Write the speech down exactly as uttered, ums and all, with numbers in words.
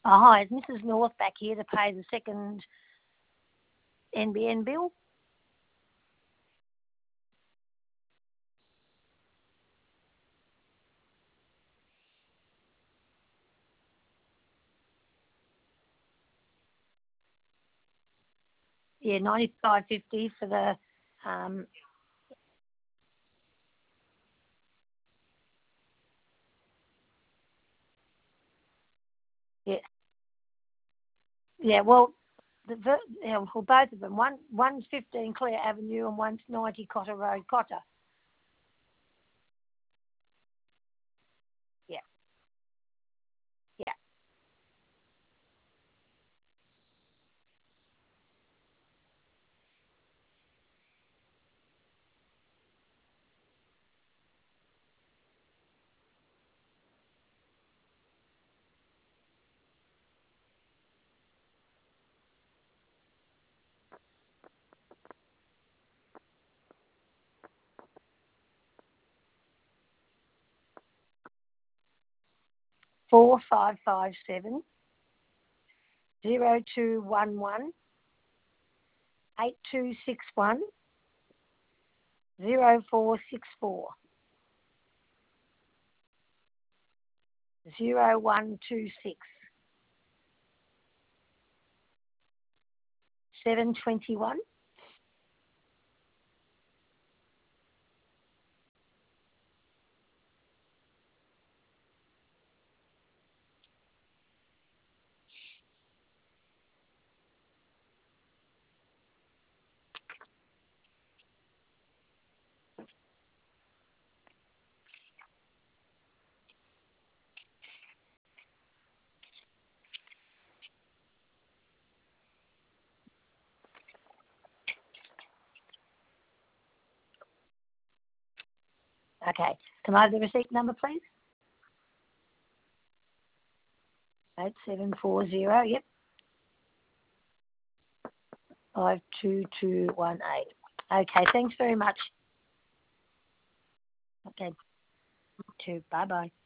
Oh, hi, it's Missus North back here to pay the second N B N bill. Yeah, ninety-five fifty for the um. Yeah, yeah. Well, the, the yeah, well, both of them. One one's fifteen Clare Avenue and one's ninety Cotter Road, Cotter. Yeah, yeah. Four five five seven zero two one one eight two six one zero four six four zero one two six seven twenty one. Okay. Can I have the receipt number, please? Eight seven four zero. Yep. Five two two one eight. Okay. Thanks very much. Okay. Two. Bye bye.